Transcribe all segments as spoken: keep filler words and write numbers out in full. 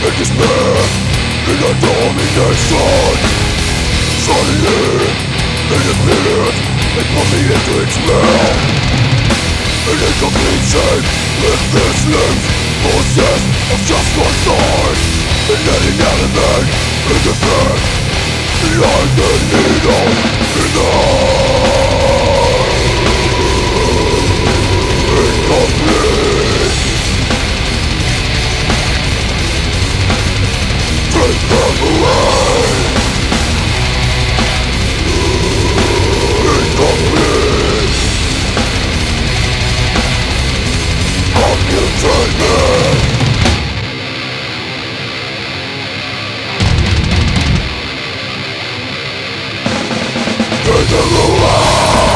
in despair, in the domination. Suddenly, it appeared, it put me into its spell. An incomplete shape, with this limbs, possessed of just one thought. And letting element interfere, like the needle in the incomplete. Take them away. Incomplete. Amputate me. Take them away.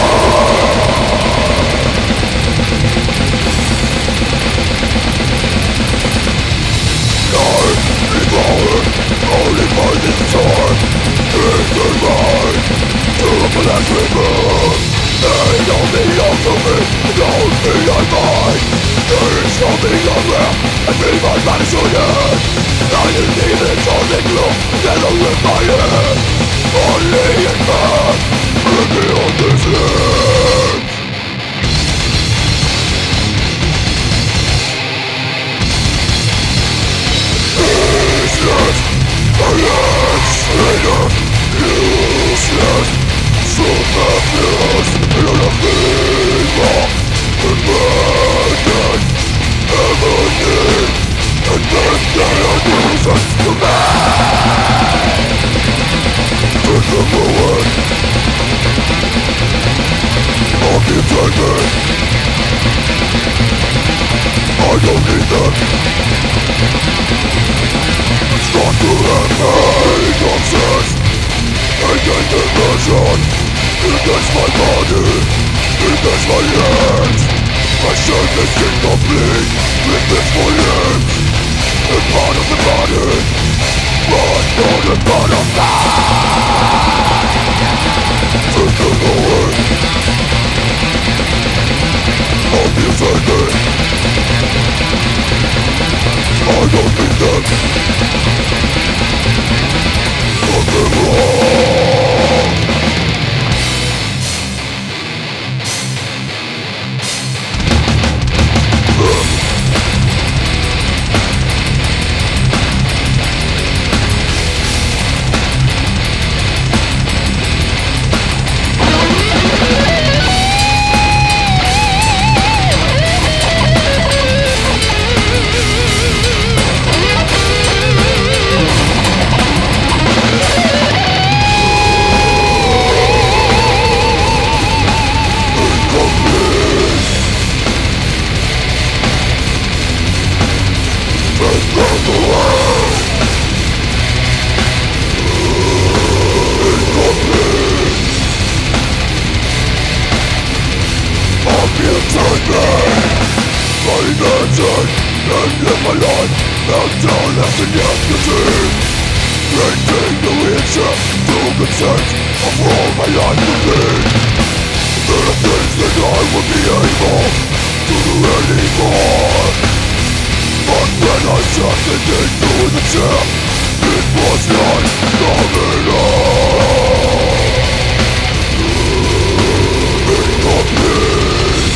Only by this time is the right to a black river. Ain't no me ultimate, don't be on mine. There is something unreal, and be my management. I didn't even something low, together with my head. Only in man, reveal this limbs. Useless, enough, useless, superfluous, not a fever, abandoned, everything, and then they are useless to me. Take them away, amputate me. I don't need them. Start to have pain obsessed against the vision, against my body, against my hands. My shape is incomplete with this for limbs. A part of the body, but not a part of God. Take them away. Amputate me. I don't need them. Something wrong. And live my life until nothing else can see. Breaking the answer to consent of all my life to be. There are things that I would be able to do anymore. But when I sat into the chair, it was not coming on. Incomplete.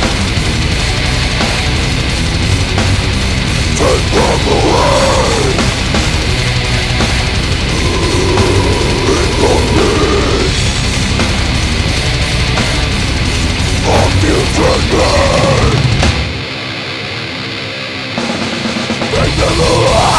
Take them away. Incomplete. Amputate me. Take them away.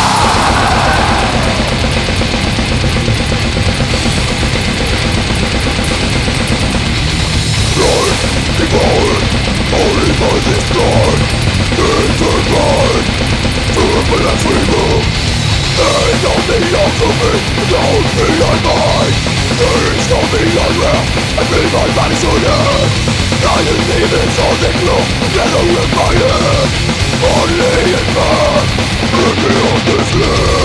Life devoured only by this God. Enter mine. But as we move, there is nothing else to me, don't be on mine. There is nothing unreal, and be my management. I didn't even something low, together with my head. Only in man, reveal this life.